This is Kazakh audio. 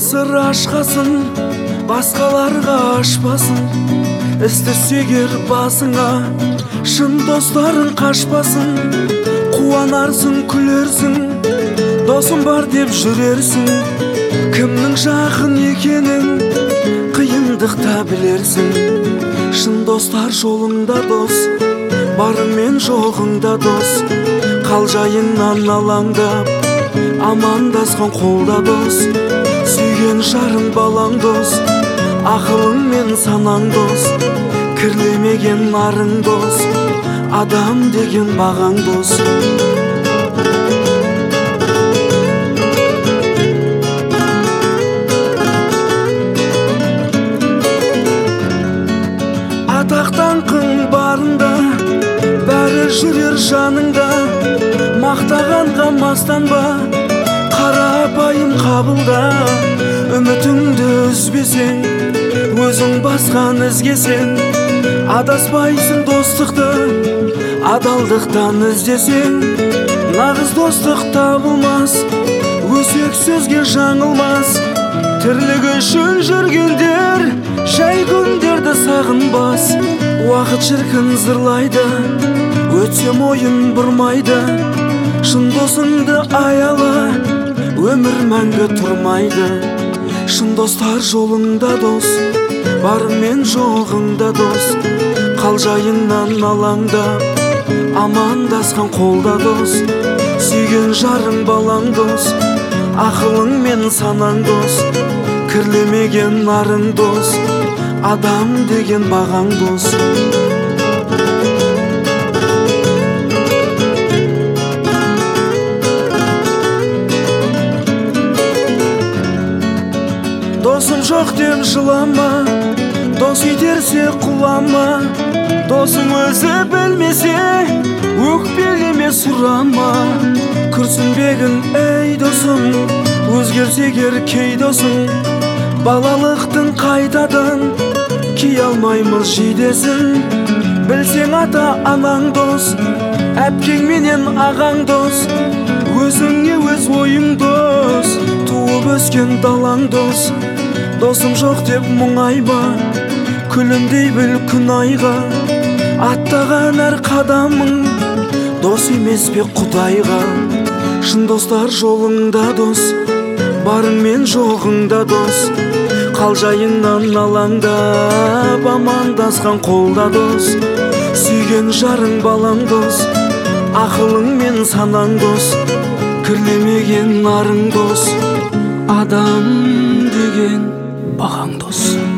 сыр ашқасын басқаларға ашпасын, істі сүйгер басыңа шын достарың қашпасын. Қуанарсың, күлерсің, досым бар деп жүрерсің. Кімнің жақын екенін қиындықта білерсің. Шын достар жолыңда дос, барымен жоғыңда дос. Қалжайыңнан алаңдап амандасқан қолда дос. Сүйген жарың балаң дос, ақылың мен санаң дос. Кірлемеген нарың дос, адам деген бағаң дос. Атақтанқың барында бәрі жүрер жаныңда. Мақтағанға мастанба, қарапайым қабылда. Үмітіңді үзбесең, өзің басқан ізгесең. Адаспайсың достықты, адалдықтан іздесең. Нағыз достық табылмас, өсек сөзге жаңылмас. Тірлігі үшін жүргендер жай күндерді сағынбас. Уақыт шіркін зырлайды, өтсем ойын бұрмайды. Шын досыңды аяла, өмір мәңгі тұрмайды. Шын достар жолыңда дос, барымен жоғыңда дос. Қалжайыңнан алаңдап амандасқан қолда дос. Сүйген жарың балаң дос, ақылың мен санаң дос. Кірлемеген нарың дос, адам деген бағаң дос. Досым жоқ деп жылама, дос итерсе құлама. Досың өзі білмесе, өкпелеме сұрама. Күрсінбегін ей досым, өзгерсе кер кей досың. Балалықтың қайтадан кей алмаймыз жидесін. Білсең ата анаң дос, әпкең менен ағаң дос. Өзіңе өз ойың дос, туып өскен далаң дос. Досым жоқ деп мұңайба, күлімдей біл күн айға. Аттаған әр қадамың дос емес пе Құдайға. Шын достар жолыңда дос, барыңмен жоғыңда дос. Қалжайыңнан алаңдап амандасқан қолда дос. Сүйген жарың балаң дос, ақылың мен санаң дос. Кірлемеген нарың дос, адам деген бағаң дос.